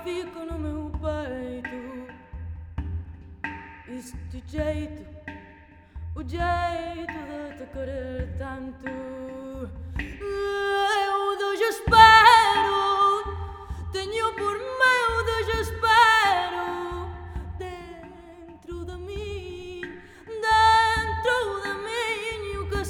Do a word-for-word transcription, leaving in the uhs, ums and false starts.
fica no meu peito. Este jeito, o jeito de te querer tanto.